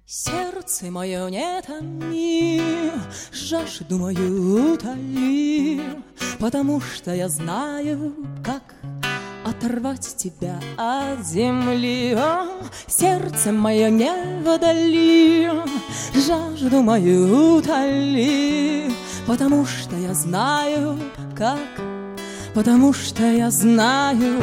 Сердце мое не томи, жажду мою утоли, потому что я знаю, как оторвать тебя от земли. О, сердце мое не водали, жажду мою утоли, потому что я знаю, как, потому что я знаю.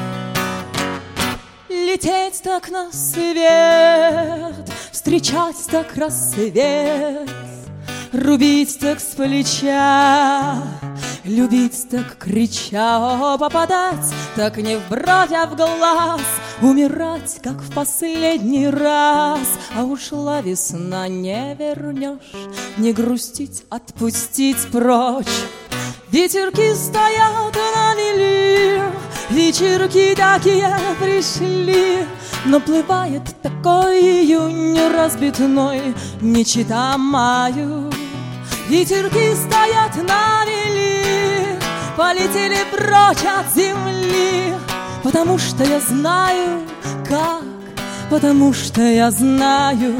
Лететь так на свет, встречать так рассвет, рубить так с плеча, любить так крича, попадать так не в бровь, а в глаз, умирать, как в последний раз. А ушла весна, не вернешь, не грустить, отпустить прочь. Ветерки стоят на мели, вечерки такие пришли, наплывает такой июнь разбитной, не чита маю. Ветерки стоят на мели, полетели прочь от земли, потому что я знаю, как, потому что я знаю.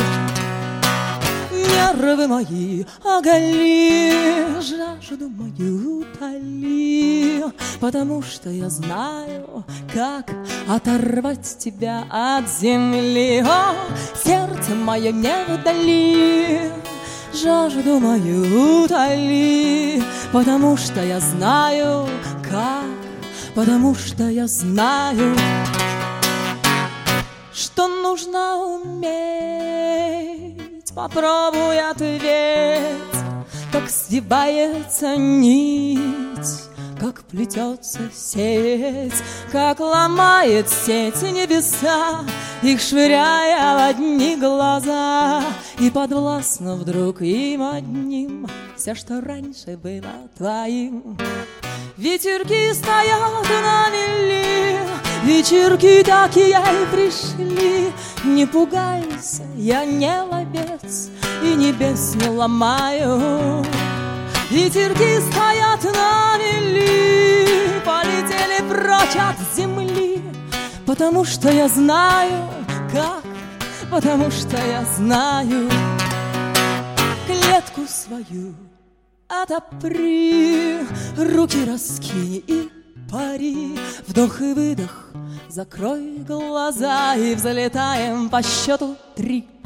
Нервы мои оголи, жажду мою утоли, потому что я знаю, как оторвать тебя от земли. О, сердце мое не вдали, жажду мою утоли, потому что я знаю, как, потому что я знаю, что нужно уметь. Попробуй ответь, как свивается нить, как плетется сеть, как ломает сеть небеса, их швыряя в одни глаза, и подвластно вдруг им одним все, что раньше было твоим. Ветерки стоят на мели, вечерки такие пришли. Не пугайся, я не ловец и небес не ломаю. Ветерки стоят на мели, полетели прочь от земли, потому что я знаю, как, потому что я знаю. Клетку свою отопри, руки раскинь и пари, вдох и выдох, закрой глаза и взлетаем по счету 3.